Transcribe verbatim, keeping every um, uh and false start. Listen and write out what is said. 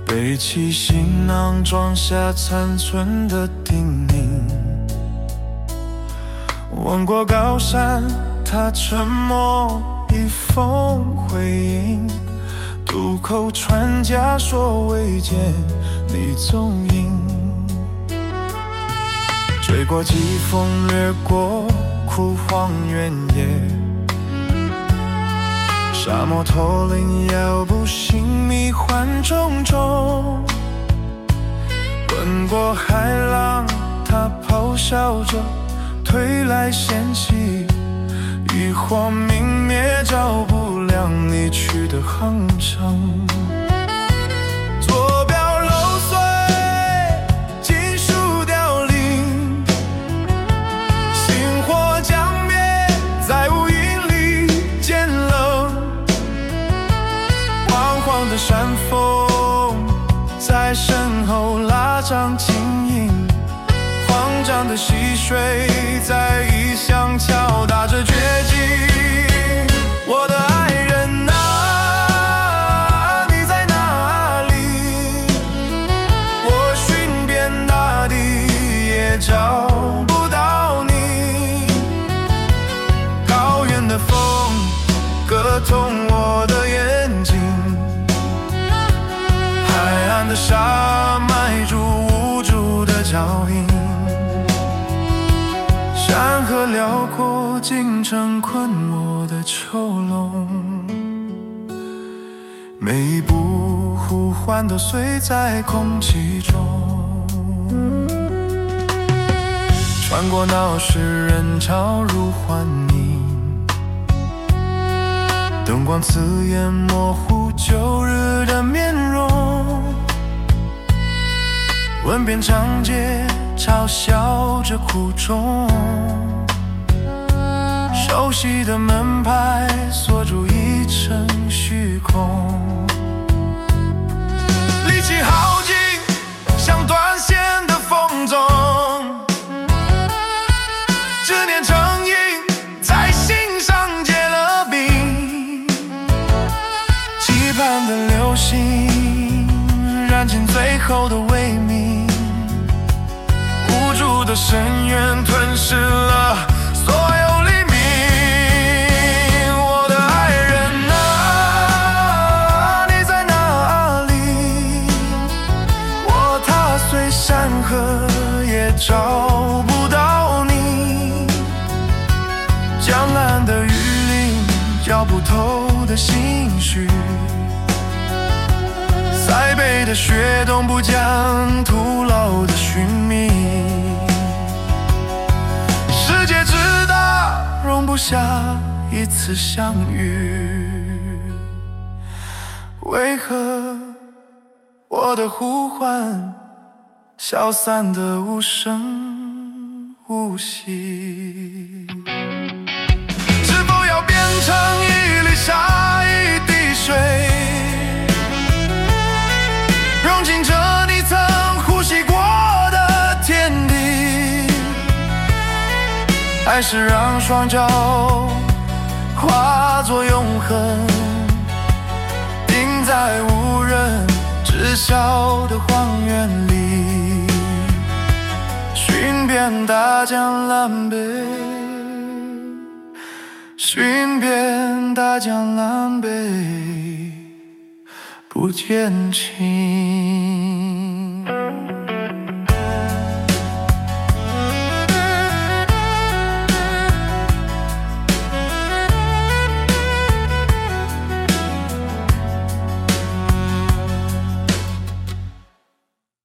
背起行囊，装下残存的叮咛。问过高山，他沉默一封回应。渡口船家说未见你踪影。追过疾风，掠过枯黄原野。沙漠头领遥不醒，迷幻种种。滚过海浪，他咆哮着推来嫌弃。渔火明灭，照不亮你去的航程。坐标漏碎，金属凋零，星火将灭，在无影里渐冷。晃晃的山峰在身后拉长轻盈，慌张的溪水在异乡敲打着绝境。我的爱人啊，你在哪里？我寻遍大地也找不到你。高原的风割痛我的眼睛，海岸的沙埋住无助的脚印。山河辽阔，京城困我的囚笼。每一步呼唤都随在空气中。穿过闹市人潮如幻影，灯光刺眼模糊旧日的面容。问遍长街，嘲笑着苦衷。熟悉的门牌锁住一程虚空。力气耗尽，像断线的风筝。执念成瘾，在心上结了冰。期盼的流星，燃尽最后的微明。无助的深渊吞噬了所有黎明。我的爱人啊，你在哪里？我踏碎山河也找不到你。江岸的雨林，浇不透的心绪。塞北的雪冻不将徒劳的寻觅。世界之大，容不下一次相遇。为何我的呼唤消散得无声无息？是否要变成一粒沙，一滴水，融进这你曾呼吸过的天地？还是让双脚化作永恒，定在无人知晓的荒原里，寻遍大江南北，寻遍大江南北，不见情。